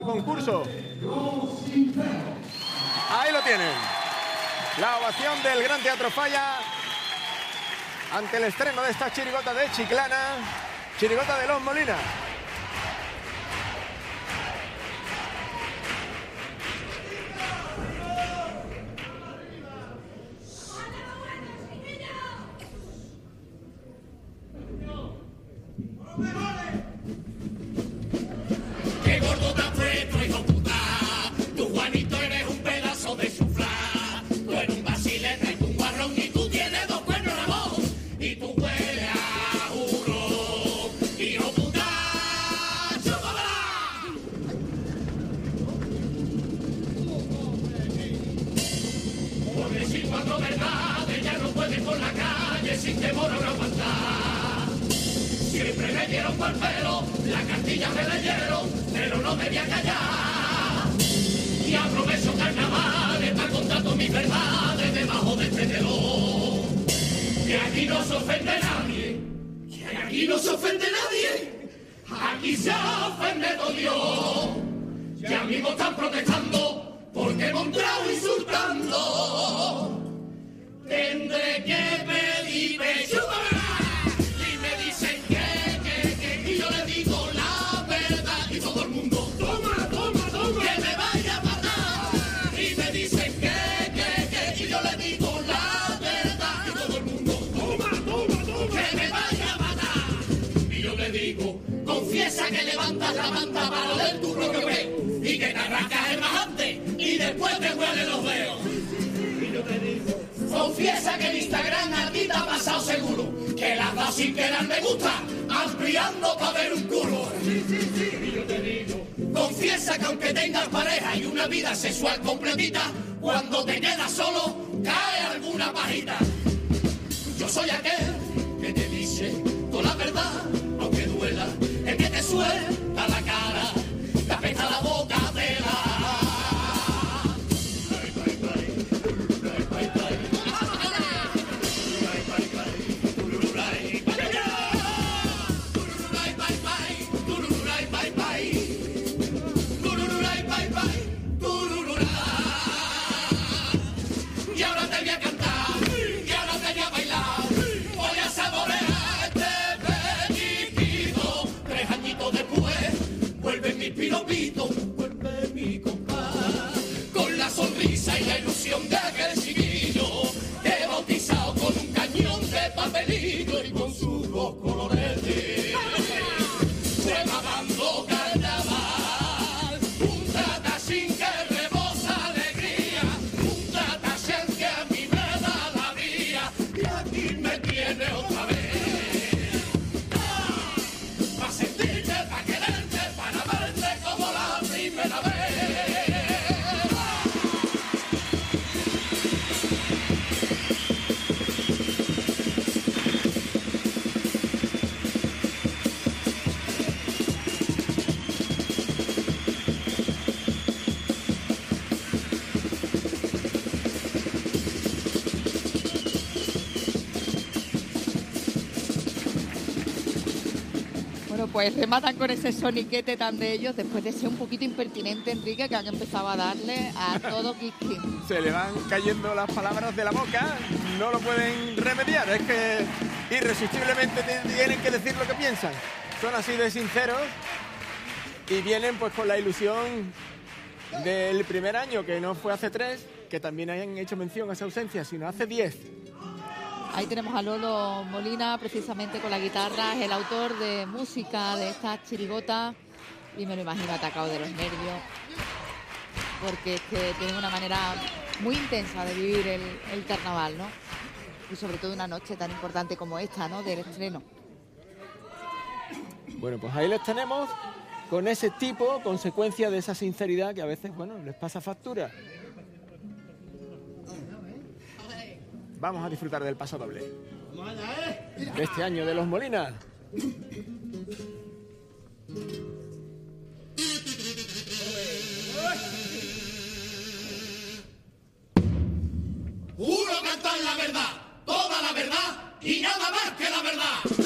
concurso. Ahí lo tienen. La ovación del Gran Teatro Falla ante el estreno de esta chirigota de Chiclana, chirigota de Los Molina. ¡Qué gordo te has puesto, hijo puta! Tú, Juanito, eres un pedazo de suflá. Tú eres un basileta y tú un guarrón y tú tienes dos cuernos en la voz. Y tú hueles a juro, hijo puta, chúpala. Por decir cuatro verdades ya no puedes por la calle sin temor a una aguantar. Siempre me dieron por pelo, la cartilla me leyeron, pero no me voy a callar. Y aprovecho carnavales para contar todas mis verdades debajo del telón. Que aquí no se ofende nadie, que aquí no se ofende nadie, aquí se ofende todo Dios. Ya mismo están protestando porque hemos entrado insultando. Tendré que pedir pecho. Y me dicen que y yo le digo la verdad y todo el mundo toma, que me vaya a matar. Y me dicen que y yo le digo la verdad y todo el mundo toma, que me vaya a matar. Y yo le digo, confiesa que levantas la manta para oler tu propio pez y que te arrancas el majante y después te huelen los dedos. Y yo te digo, confiesa que en Instagram a ti te ha pasado seguro, que las das sin querer me gusta, ampliando para ver un culo. Y yo te digo, confiesa que aunque tengas pareja y una vida sexual completita, cuando te quedas solo, cae alguna pajita. Yo soy aquel que te dice toda la verdad, aunque duela, el que te suelta la cara, te apesta la boca de la... Y ahora te voy a cantar, y ahora te voy a bailar, voy a saborear este pellizquito. 3 añitos después, vuelve mi piropito, vuelve mi compás, con la sonrisa y la ilusión de aquel chiquillo, que he bautizado con un cañón de papelillo y con sus 2 coloretes. Fue mamando carnaval, un trata sin que rebosa alegría, un trata sin que a mí me da la vía, y aquí me tiene otra vez. Pa' sentirte, pa' quererte, para verte como la primera vez. Bueno, pues rematan con ese soniquete tan de ellos después de ser un poquito impertinente, Enrique, que han empezado a darle a todo Kiki. Se le van cayendo las palabras de la boca, no lo pueden remediar, es que irresistiblemente tienen que decir lo que piensan. Son así de sinceros y vienen pues con la ilusión del primer año, que no fue hace 3, que también hayan hecho mención a esa ausencia, sino hace 10. Ahí tenemos a Lolo Molina, precisamente con la guitarra, es el autor de música de esta chirigota, y me lo imagino atacado de los nervios, porque es que tienen una manera muy intensa de vivir el carnaval, ¿no? Y sobre todo una noche tan importante como esta, ¿no?, del estreno. Bueno, pues ahí les tenemos con ese tipo, consecuencia de esa sinceridad que a veces, bueno, les pasa factura. Vamos a disfrutar del paso doble de este año de Los Molina. Juro cantar la verdad, toda la verdad y nada más que la verdad.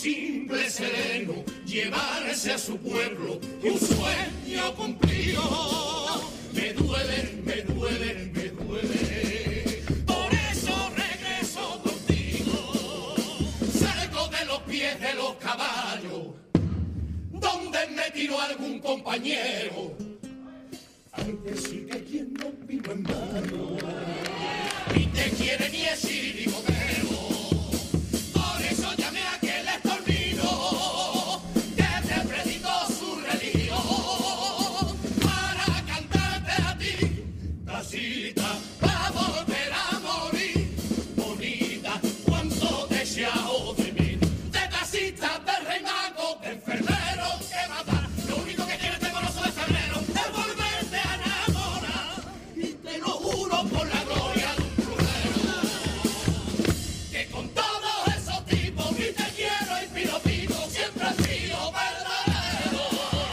simple sereno, llevarse a su pueblo un sueño cumplido. Me duele, me duele, me duele. Por eso regreso contigo. Salgo de los pies de los caballos, donde me tiró algún compañero. Hay que decir que quien no vino en vano, ni te quiere ni es chirigotero. Por eso llamé a aquel estornino que te predicó su religión, para cantarte a ti, tacita, para volver a morir. Bonita, cuánto deseado de mí, de tacita, de rey mago, de enfermero que mata. Lo único que tiene este moroso de febrero es volverte a enamorar, y te lo juro por la gloria de un cruzero, que con todos esos tipos ni te quiero y pido, siempre has sido verdadero.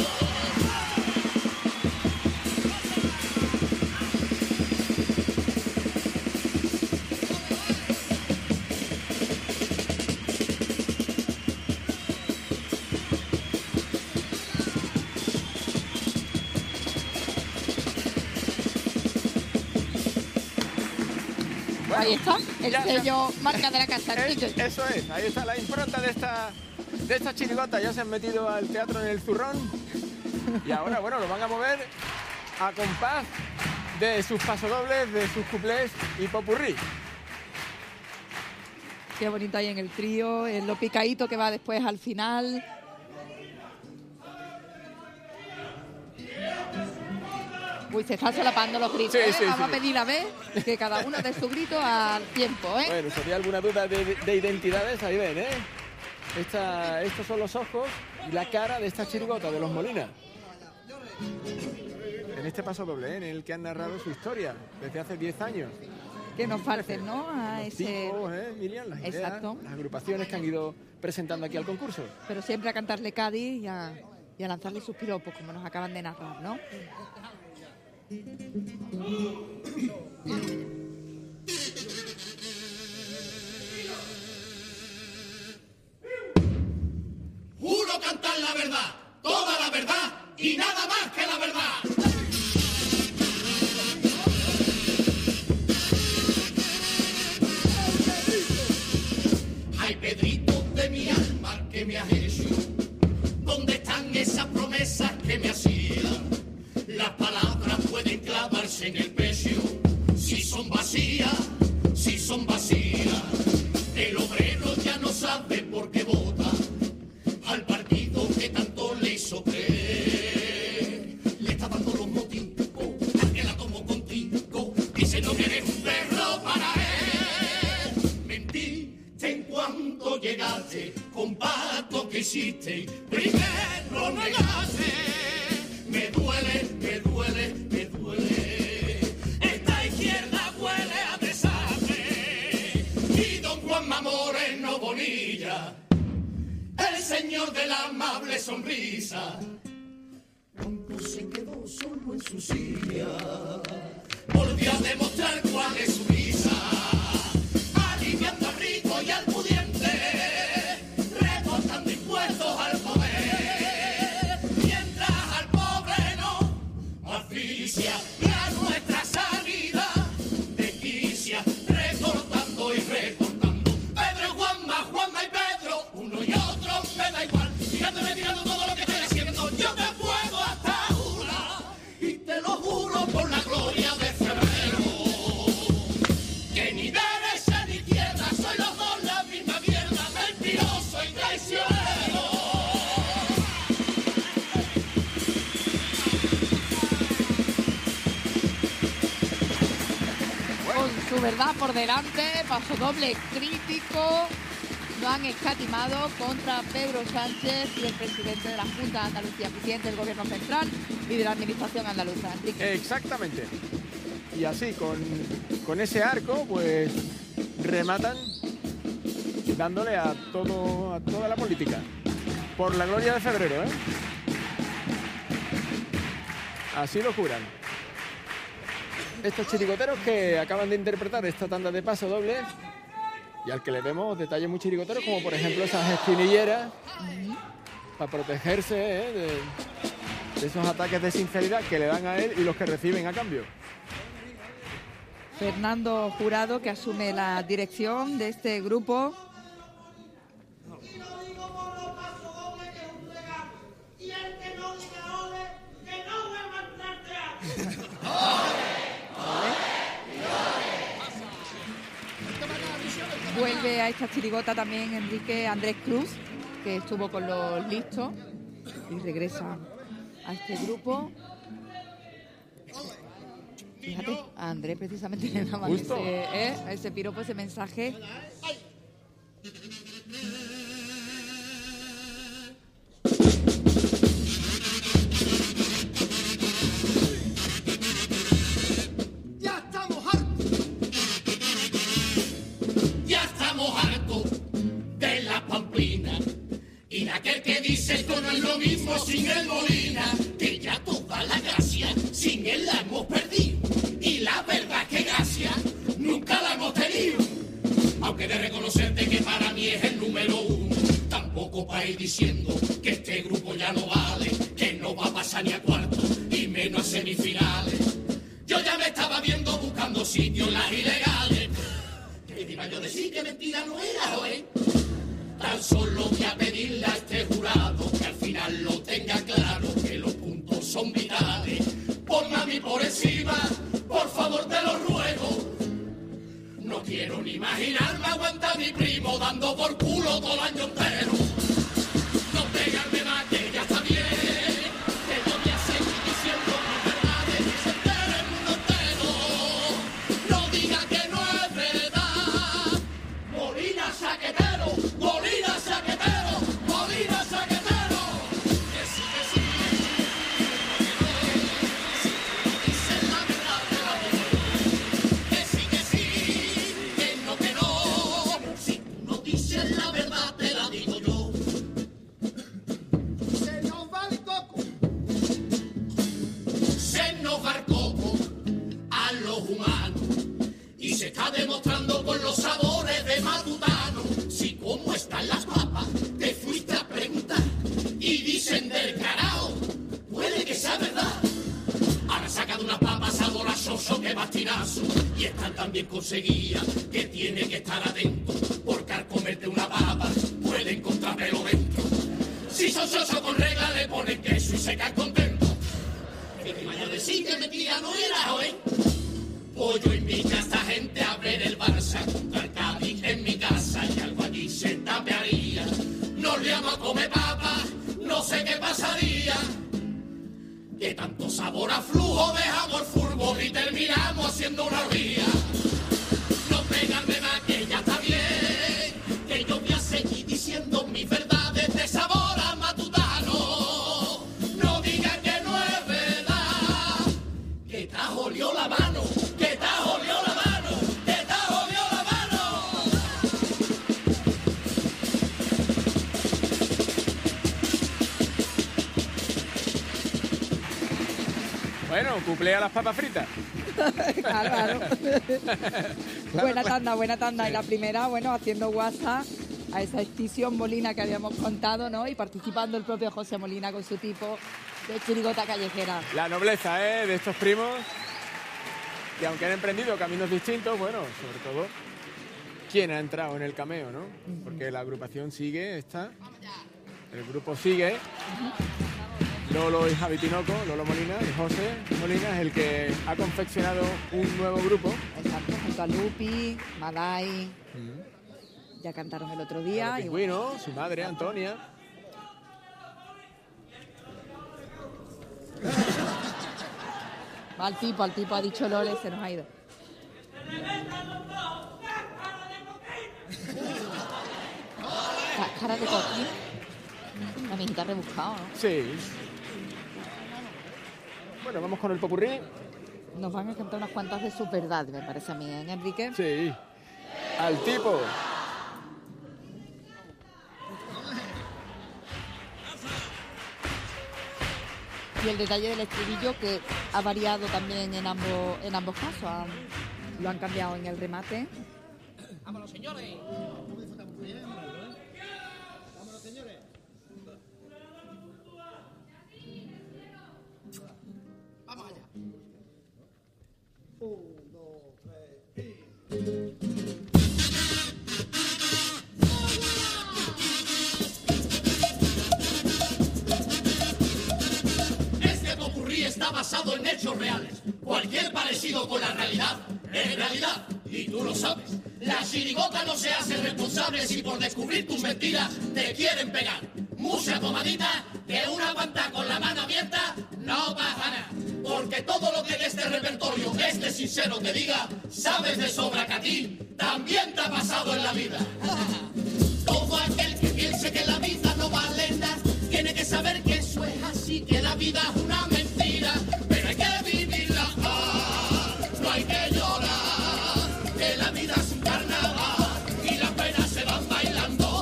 Ahí está, el ya, sello marca de la casa. Eso es, ahí está la impronta de esta chirigota. Ya se han metido al teatro en el zurrón y ahora, bueno, lo van a mover a compás de sus pasodobles, de sus cuplés y popurrí. Qué bonito ahí en el trío, en lo picadito que va después al final. Uy, se están solapando los gritos, Sí, ¿eh? sí, Vamos sí. a pedir a ver que cada uno dé su grito al tiempo, ¿eh? Bueno, si había alguna duda de identidades, ahí ven, ¿eh? Estos son los ojos y la cara de esta chirigota de los Molina. En este pasodoble, ¿eh? En el que han narrado su historia desde hace 10 años. Que nos falten, ¿no? A Los ese... tipos, Miriam, las ideas, Exacto. las agrupaciones que han ido presentando aquí al concurso. Pero siempre a cantarle Cádiz y a lanzarle sus piropos, como nos acaban de narrar, ¿no? Juro cantar la verdad, toda la verdad y nada más que la verdad. Ay, Pedrito de mi alma, que me has hecho? ¿Dónde están esas promesas que me hacías? Las palabras pueden clavarse en el pecho si son vacías, si son vacías. El obrero ya no sabe por qué vota al partido que tanto le hizo creer. Le está dando los motivos a que la tomo contigo, diciendo que eres un perro para él. Mentiste en cuanto llegaste, con pacto que hiciste, primero negaste. Me duele, me duele, me duele. Esta izquierda huele a desastre. Y don Juanma Moreno Bonilla, el señor de la amable sonrisa, cuando se quedó solo en su silla, volvió a demostrar cuál es su risa, aliviando al rico y al pudiente, recortando impuestos al poder, mientras al pobre no asfixia la nuestra sanidad desquicia, recortando y recortando. Pedro, Juanma y Pedro, uno y otro me da igual, tirándome tirando todo lo que estoy haciendo, yo te puedo hasta jurar, y te lo juro por la gloria de febrero, que ni derecha ni izquierda, soy los dos la misma mierda, mentiroso y traicionero. Con su verdad por delante, paso doble crítico, no han escatimado contra Pedro Sánchez y el presidente de la Junta de Andalucía, presidente del Gobierno Central y de la Administración andaluza. Enrique. Exactamente. Y así, con ese arco, pues rematan dándole a toda la política. Por la gloria de febrero, ¿eh? Así lo juran. Estos chirigoteros que acaban de interpretar esta tanda de paso doble y al que le vemos detalles muy chirigoteros, como por ejemplo esas espinilleras para protegerse de esos ataques de sinceridad que le dan a él y los que reciben a cambio. Fernando Jurado, que asume la dirección de este grupo. Vuelve a esta chirigota también Enrique Andrés Cruz, que estuvo con los listos, y regresa a este grupo. Fíjate, a Andrés precisamente le daban ese piropo, ese mensaje. Ya estamos hartos de la pamplina y de aquel que dice esto no es lo mismo sin el Molina, que ya toda la gracia sin él la hemos perdido. Y la verdad que gracia nunca la hemos tenido. Aunque de reconocerte que para mí es el número uno, tampoco para ir diciendo que este grupo ya no vale, que no va a pasar ni a cuartos y menos a semifinales. Yo ya me estaba viendo buscando sitios las ilegales. Que iba yo a decir que mentira no era, ¿eh? Tan solo voy a pedirle a este jurado que al final lo tenga claro, que los puntos son vitales. Ponme a mí por encima, por favor te lo ruego. No quiero ni imaginarme aguantar a mi primo dando por culo todo el año entero. No pegarme más que ya está bien, que yo voy a seguir diciendo mis verdades y se entere el mundo entero. No diga que no es verdad. Molina saquetero, Molina saquetero, Molina saquetero. Que sí, que sí. Se está demostrando con los sabores de Matutano. Si cómo están las papas, te fuiste a preguntar y dicen del carajo, puede que sea verdad. Ahora sacado unas papas sabor a soso que bastinazo, y están tan bien conseguidas que tiene que estar atento, porque al comerte una papa puede encontrar pelo dentro. Si son soso con regla le ponen queso y se caen contentos. Que te vaya a decir que mentira no era, ¿eh? Pues yo invito a esta gente a ver el Barça contra el Cádiz en mi casa y algo allí se tapearía. Nos liamos a comer papas, no sé qué pasaría. De tanto sabor a flujo dejamos el fútbol y terminamos haciendo una orgía. No pegarme más que ya está bien, que yo voy a seguir diciendo mis verdades de sabor a matutano. No diga que no es verdad, que te jodió la mano. Bueno, cuplé a las papas fritas. Claro. Buena tanda. Sí. Y la primera, bueno, haciendo guasa a esa extinción Molina que habíamos contado, ¿no? Y participando el propio José Molina con su tipo de chirigota callejera. La nobleza, de estos primos, que aunque han emprendido caminos distintos, bueno, sobre todo, ¿quién ha entrado en el cameo, no? Porque la agrupación sigue, el grupo sigue. Lolo y Javi Tinoco, Lolo Molina y José Molina es el que ha confeccionado un nuevo grupo. Exacto, junto a Lupi, Malay, ya cantaron el otro día. Y bueno, su madre, Antonia. Al tipo, ha dicho Lole, se nos ha ido. Cara de coquín. La mijita rebuscado, ¿no? Sí. Bueno, vamos con el popurrí. Nos van a cantar unas cuantas de sus verdades, me parece a mí, ¿eh, Enrique? Sí. Al tipo. Y el detalle del estribillo que ha variado también en ambos casos. Lo han cambiado en el remate. Vámonos, señor. señores. Vámonos, señores. Vamos allá. 1, 2, 3 y... Este popurrí está basado en hechos reales. Cualquier parecido con la realidad es realidad, y tú lo sabes. La chirigota no se hace responsable si por descubrir tus mentiras te quieren pegar. Mucha tomadita, que una guanta con la mano abierta no pasa nada. Porque todo lo que en este repertorio este sincero te diga, sabes de sobra que a ti también te ha pasado en la vida. Todo aquel que piense que la vida no vale nada, tiene que saber que eso es así, que la vida es una mentira, pero hay que vivirla, no hay que llorar, que la vida es un carnaval y las penas se van bailando,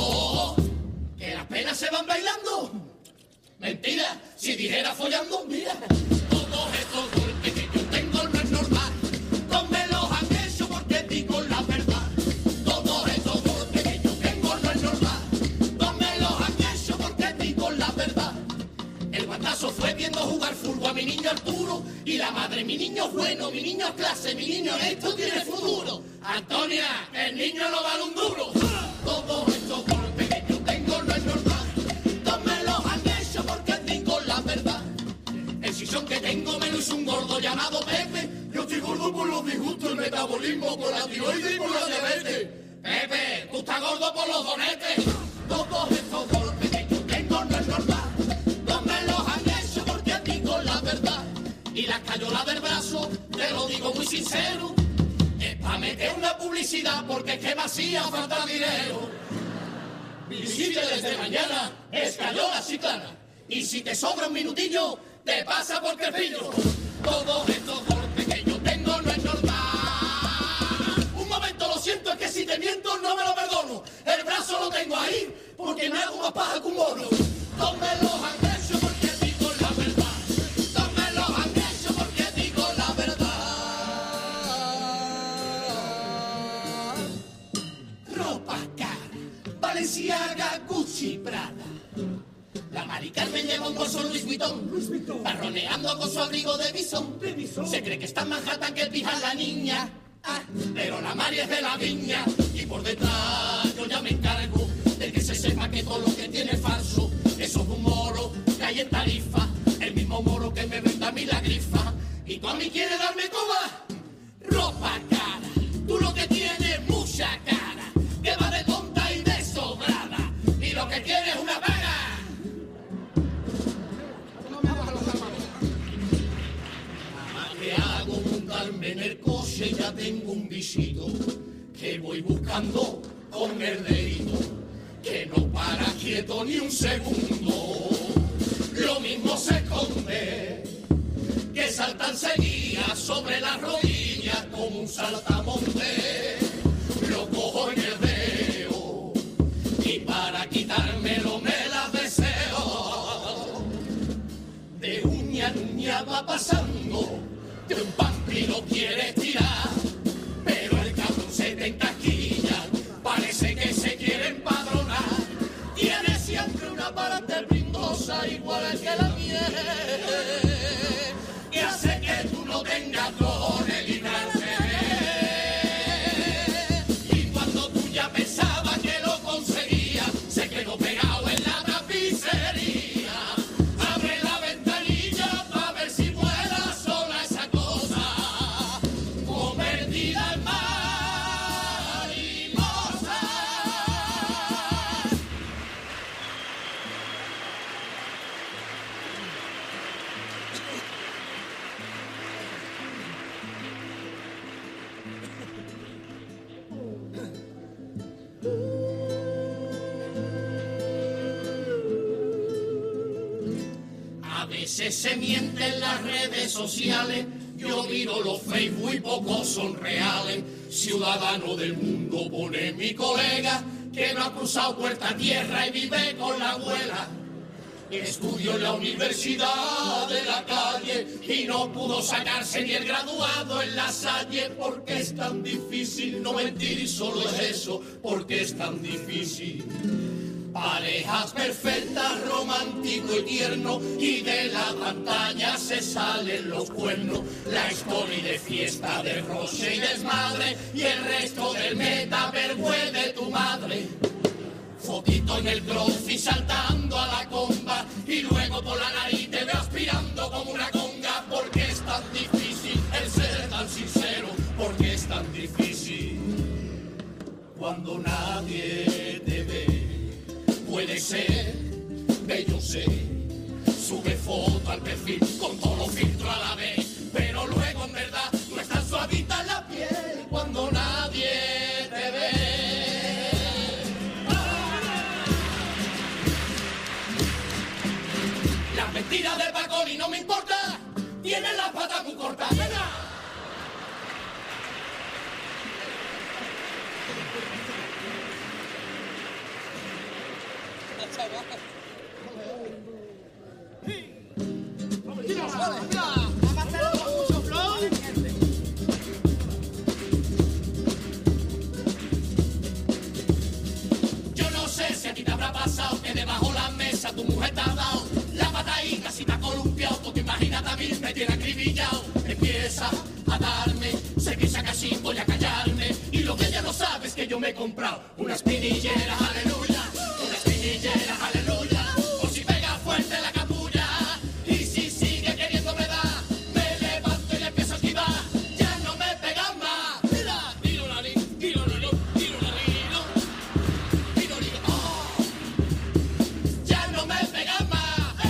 que las penas se van bailando. Mentira, si dijera follando, mira, todos estos golpes que yo tengo no es normal, no me los han hecho porque digo la verdad. Todos estos golpes que yo tengo no es normal, no me los han hecho porque digo la verdad. El guantazo fue viendo jugar fútbol a mi niño Arturo y la madre, mi niño es bueno, mi niño es clase, mi niño esto tiene futuro. Antonia, el niño no vale un duro. Todos estos golpes que yo tengo no es normal, no me los han hecho porque digo la verdad. El sillón que tengo me lo hizo un gordo llamado Pepe. Yo estoy gordo por los disgustos, el metabolismo, por la tiroides y por la diabetes. Pepe, tú estás gordo por los donetes. Todos estos golpes que yo tengo no es normal, no me los han hecho porque digo la verdad. Y la cayola del brazo, te lo digo muy sincero, es para meter una publicidad porque es que me hacía falta dinero. Visite desde mañana, es cayola chiclana. Y si te sobra un minutillo, te pasa por crepillo. Todos estos golpes que yo tengo no es normal. Un momento, lo siento, es que si te miento no me lo perdono. El brazo lo tengo ahí porque me hago más paja que un mono. No me los han hecho porque digo la verdad. No me los han hecho porque digo la verdad. Ropa cara, Balenciaga, Gucci, Prada. La Mari Carmen lleva un bolso Louis Vuitton, barroneando con su abrigo de bisón. Se cree que está en Manhattan, que pija la niña, pero la Mari es de la viña. Y por detrás yo ya me encargo de que se sepa que todo lo que tiene es falso. Eso es un moro que hay en Tarifa, el mismo moro que me vende a mí la grifa. Y tú a mí quieres darme coba, ropa cara. Tú lo que tienes es mucha cara, que va de tonta y de sobrada. Y lo que tienes es una vaga. Que hago montarme en el coche y ya tengo un bichito que voy buscando con el dedito, que no para quieto ni un segundo. Lo mismo se esconde, que salta enseguida sobre las rodillas como un saltamonte. Lo cojo en el dedo y para quitármelo me la deseo. De uña en uña va pasando, de un vampiro quiere tirar, pero el cabrón se te encasquilla, parece que se quiere empadronar. Tiene siempre una parte brindosa igual que la miel, que hace que tú no tengas con el librarte. Y cuando tú ya pensabas que lo conseguías, se quedó pegado en la tapicería. Abre la ventanilla para ver si vuela sola esa cosa, convertida en mariposa. A veces se miente en las redes sociales, yo miro los Facebook y pocos son reales. Ciudadano del mundo pone mi colega, que no ha cruzado puerta a tierra y vive con la abuela. Estudió en la Universidad de la Calle y no pudo sacarse ni el graduado en La Salle. Porque es tan difícil no mentir y solo es eso, porque es tan difícil. Parejas perfectas, romántico y tierno, y de la pantalla se salen los cuernos. La story de fiesta, de roce y desmadre, y el resto del metaverse de tu madre. Fotito en el cross y saltando a la comba, y luego por la nariz te veo aspirando como una conga. Porque es tan difícil el ser tan sincero, porque es tan difícil cuando nadie te ve. Puede ser, bello sé, sube foto al perfil con todos los filtros a la vez, pero luego en verdad no es tan suavita la piel cuando nadie te ve. Las mentiras de Pacoli no me importa, tienen las patas muy cortas. Yo no sé si a ti te habrá pasado que debajo de la mesa tu mujer te ha dado la patadita, si te ha columpiado, tú te imaginas también me tiene acribillado. Empieza a darme, sé que ya casi voy a callarme, y lo que ella no sabe es que yo me he comprado unas pinilleras, aleluya, unas pinilleras, aleluya, por si pega fuerte la capulla, y si sigue queriéndome dar, me levanto y le empiezo a esquivar, ya no me pegan más. Mira, tiro la li, tiro la li, tiro la li, tiro li, oh, ya no me pegan más.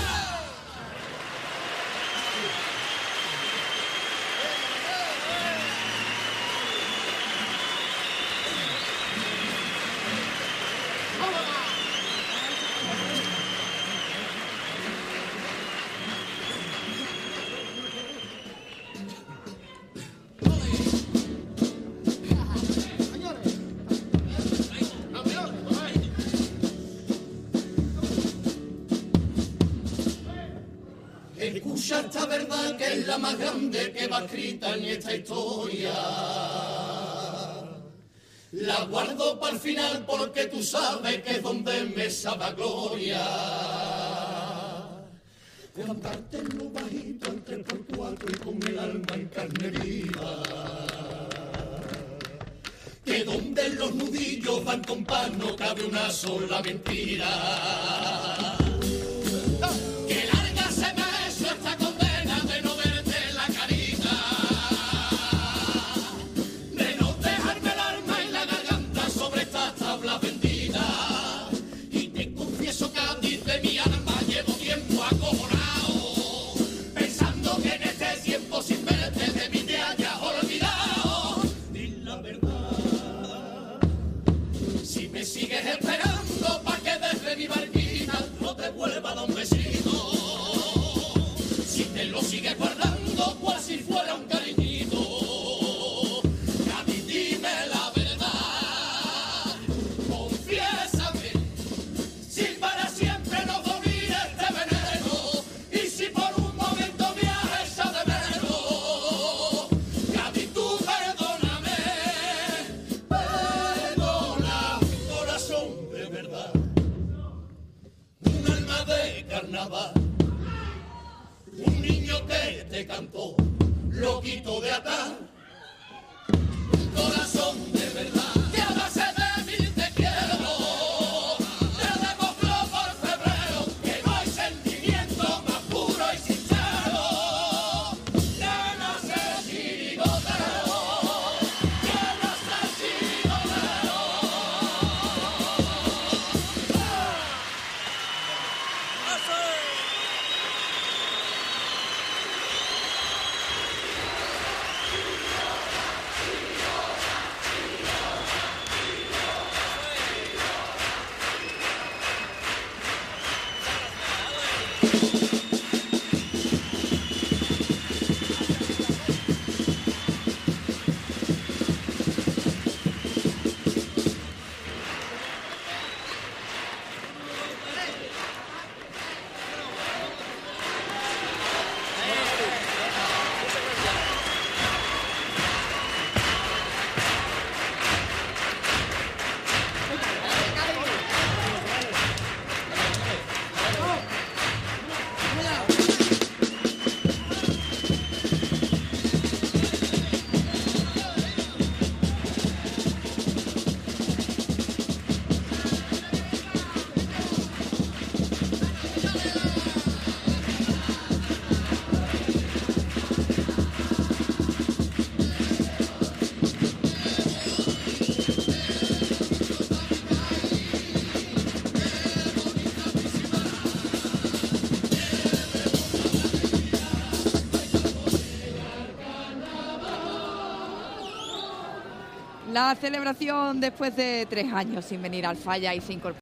Escucha esta verdad que es la más grande que va escrita en esta historia. La guardo para el final porque tú sabes que es donde me sabe a gloria. Cantarte en lo bajito en 3x4 y con el alma en carne viva. Que donde los nudillos van con pan no cabe una sola mentira. Que larga se me ha hecho esta condena de no verte la carita, de no dejarme el alma y la garganta sobre estas tablas benditas. Y te confieso que a ti de mi alma llevo tiempo acojonado, pensando que en este tiempo sin verte de mí te hayas olvidado. Di la verdad, si me sigues esperando pa' que desde mi barquita no te vuelva a dar un besito, si te lo sigues guardando cual si fuera un cariñito, Gaby, dime la verdad, confiésame, si para siempre nos domina este veneno, y si por un momento me has echado de menos, Gaby, tú perdóname, perdona, corazón de verdad, un alma de carnaval, un niño que te cantó, loquito de atar, un corazón de verdad, que a base de mí te quiero, te demostró por febrero que no hay sentimiento más puro y sincero, que no sé chirigotero, que no sé chirigotero. la celebración después de 3 años sin venir al Falla y sin incorporar